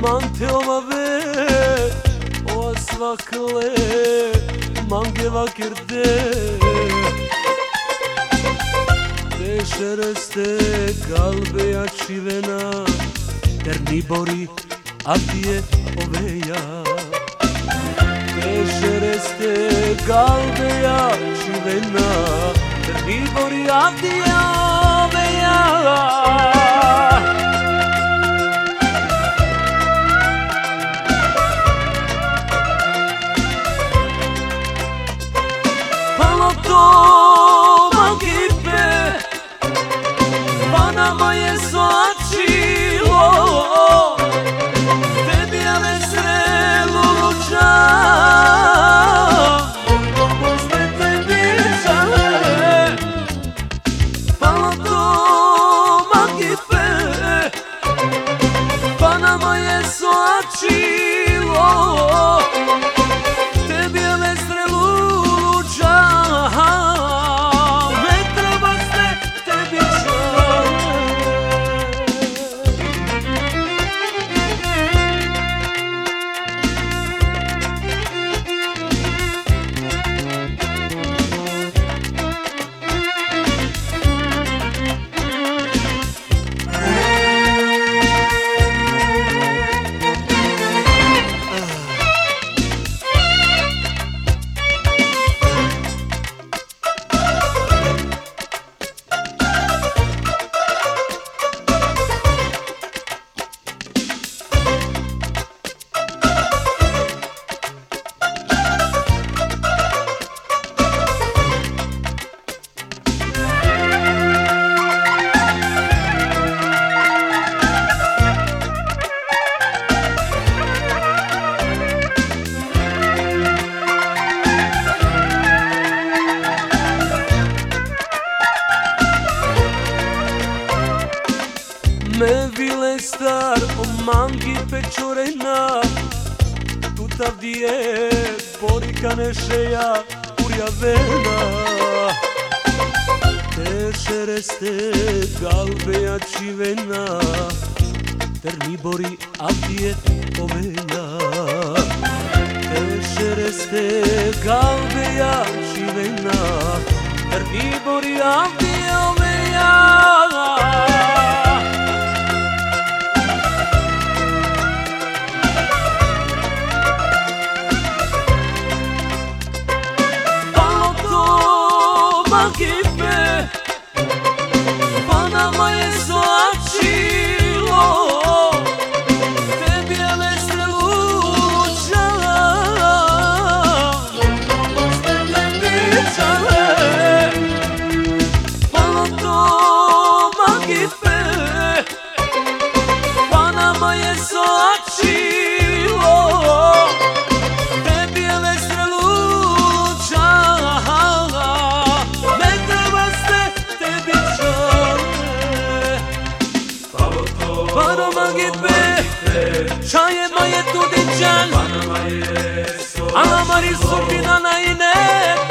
Manteovave o svakle mange vakirde Te šereste kalbe jačivena Ternibori avdije oveja Te šereste kalbe jačivena Ternibori avdije oveja To magipe pa na moje sočilo tebi ja me srelu luča posle tebi žale palo to magipe pa na moje sočilo tebi ja me srelu Me vile star o mangi pečorena Tutav die porika nešeja urjavena Te šereste galbe jačivena Ternibori avdije oveja Te šereste galbe jačivena Ternibori avdije oveja Magipe, pa na moje sočilo tebi ja me sreluča posle tebi žale palo to magipe, pa na moje sočilo tebi ja me sreluča Pano magipe, čaje moje tudičan, Ana Mari Sofina na ine.